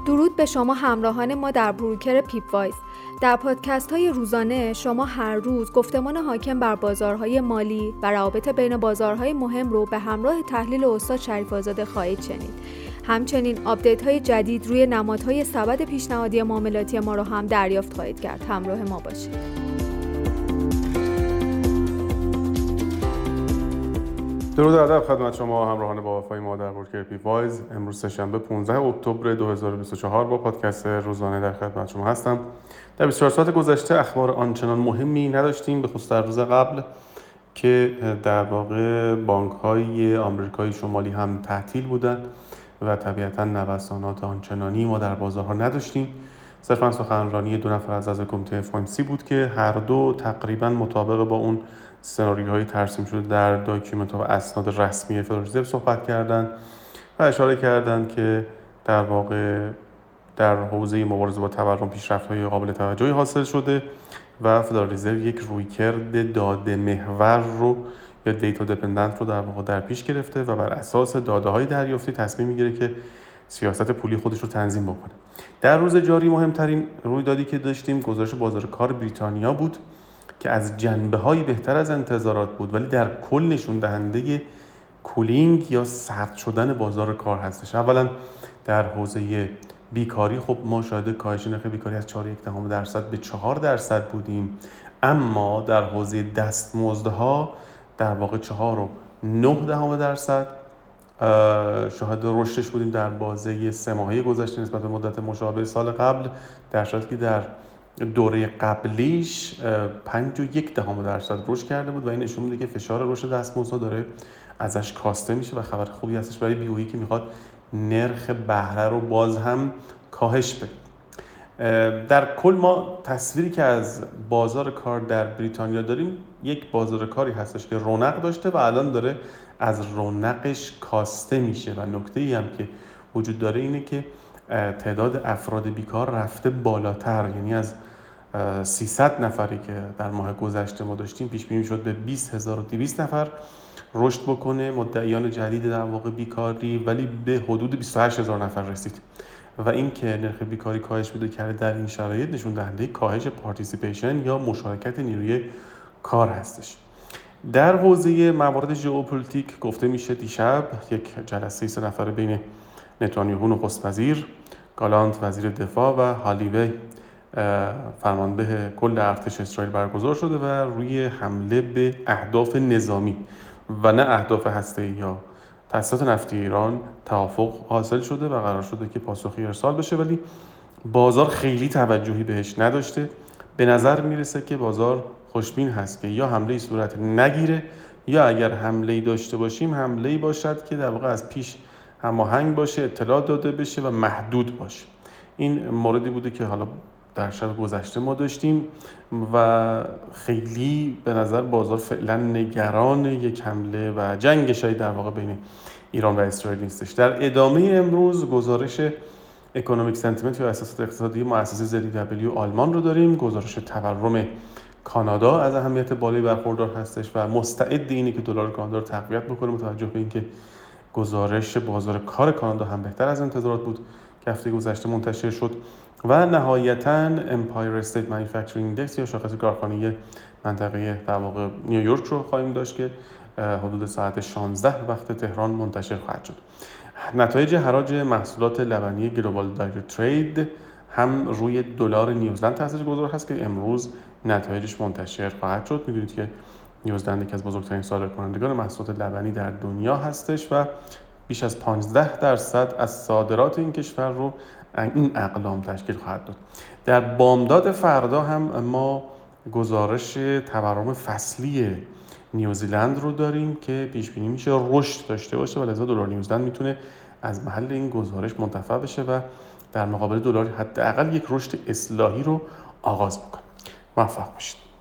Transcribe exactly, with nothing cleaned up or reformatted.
درود به شما همراهان ما در بروکر پیپ وایز. در پادکست های روزانه شما هر روز گفتمان حاکم بر بازارهای مالی و روابط بین بازارهای مهم رو به همراه تحلیل استاد شریف آزاده خواهید شنید. همچنین آپدیت های جدید روی نمادهای سبد پیشنهادی معاملاتی ما رو هم دریافت خواهید کرد. همراه ما باشید. درود و ادب خدمت شما همراهان با وفای ما در بروکر پیپ وایز. امروز سه‌شنبه پانزدهم اکتبر دو هزار و بیست و چهار با پادکست روزانه در خدمت شما هستم. در بیست و چهار ساعت گذشته اخبار آنچنان مهمی نداشتیم، به خصوص در روز قبل که در واقع بانک‌های آمریکای شمالی هم تعطیل بودند و طبیعتاً نوسانات آنچنانی ما در بازارها نداشتیم. صرفاً سخنرانی دو نفر از اعضای کمیته اف او ام سی بود که هر دو تقریباً مطابق با اون سناریوهای ترسیم شده در داکیومنت و اسناد رسمی فدرال رزرو صحبت کردند و اشاره کردند که در واقع در حوزه مبارزه با تورم پیشرفت‌های قابل توجهی حاصل شده و فدرال رزرو یک رویکرد داده محور رو یا دیتا دیپندنت رو در واقع در پیش گرفته و بر اساس داده‌های دریافتی تصمیم می‌گیره که سیاست پولی خودش رو تنظیم بکنه. در روز جاری مهمترین رویدادی که داشتیم گزارش بازار کار بریتانیا بود که از جنبه‌های بهتر از انتظارات بود، ولی در کل نشون دهنده کولینگ یا سرد شدن بازار کار هستش. اولا در حوزه بیکاری خب ما شاهد کاهش نرخ بیکاری از چهار و یک دهم درصد به چهار درصد بودیم، اما در حوزه دستمزدها در واقع چهار و نه دهم درصد شاهد رشدش بودیم در بازه سه ماهه گذشته نسبت به مدت مشابه سال قبل، در صورتی که در دوره قبلیش پنج و یک دهم درصد رشد کرده بود و این نشون میده که فشار رشد دستمزدها داره ازش کاسته میشه و خبر خوبی هستش برای بی او ای که میخواد نرخ بهره رو باز هم کاهش بده. در کل ما تصویری که از بازار کار در بریتانیا داریم یک بازار کاری هستش که رونق داشته و الان داره از رونقش کاسته میشه و نکته‌ای هم که وجود داره اینه که تعداد افراد بیکار رفته بالاتر، یعنی از سیصد نفری که در ماه گذشته ما داشتیم پیش بینی شد به بیست هزار و دویست نفر رشد بکنه مدعیان جدید در واقع بیکاری، ولی به حدود بیست و هشت هزار نفر رسید و این که نرخ بیکاری کاهش پیدا کرده در این شرایط نشون دهنده کاهش پارتیسیپیشن یا مشارکت نیروی کار هستش. در حوزه موارد ژئوپلیتیک گفته میشه دیشب یک جلسه سه نفره بین نتانیاهو نخست وزیر، گالانت وزیر دفاع و هالیوی فرمانده کل ارتش اسرائیل برگزار شده و روی حمله به اهداف نظامی و نه اهداف هسته‌ای یا تأسیسات نفتی ایران توافق حاصل شده و قرار شده که پاسخی ارسال بشه، ولی بازار خیلی توجهی بهش نداشته. به نظر میرسه که بازار خوشبین هست که یا حمله‌ای صورت نگیره یا اگر حمله‌ای داشته باشیم حمله‌ای باشد که در واقع از پیش هماهنگ باشه، اطلاع داده بشه و محدود باشه. این موردی بوده که حالا در شب گذشته ما داشتیم و خیلی به نظر بازار فعلا نگران یک حمله و جنگ شدید در واقع بین ایران و اسرائیل نیستش. در ادامه امروز گزارش اکونومیک سنتیمنت یا اساسات اقتصادی مؤسسه زد دبلیو آلمان رو داریم. گزارش تورم کانادا از اهمیت بالایی برخوردار هستش و مستعد اینه که دلار کانادا رو تقویت بکنه، متوجه به اینکه گزارش بازار کار کانادا هم بهتر از انتظارات بود که هفته گذشته منتشر شد. و نهایتاً امپایر استیت مانیفکتچرینگ ایندکس یا شاخص کارخانه منطقه در واقع نیویورک رو خواهیم داشت که حدود ساعت شانزده وقت تهران منتشر خواهد شد. نتایج حراج محصولات لبنی گلوبال دایرکت ترید هم روی دلار نیوزلند تاثیرگذار هست که امروز نتایجش منتشر خواهد شد. می‌دونید که نیوزلند یکی از بزرگترین صادرکنندگان محصولات لبنی در دنیا هستش و بیش از پانزده درصد از صادرات این کشور رو این اقلام تشکیل خواهد داد. در بامداد فردا هم ما گزارش تورم فصلی نیوزیلند رو داریم که پیش بینی میشه رشد داشته باشه و لذا دلار نیوزیلند میتونه از محل این گزارش منتفع بشه و در مقابل دلار حداقل یک رشد اصلاحی رو آغاز بکنه. موفق باشید.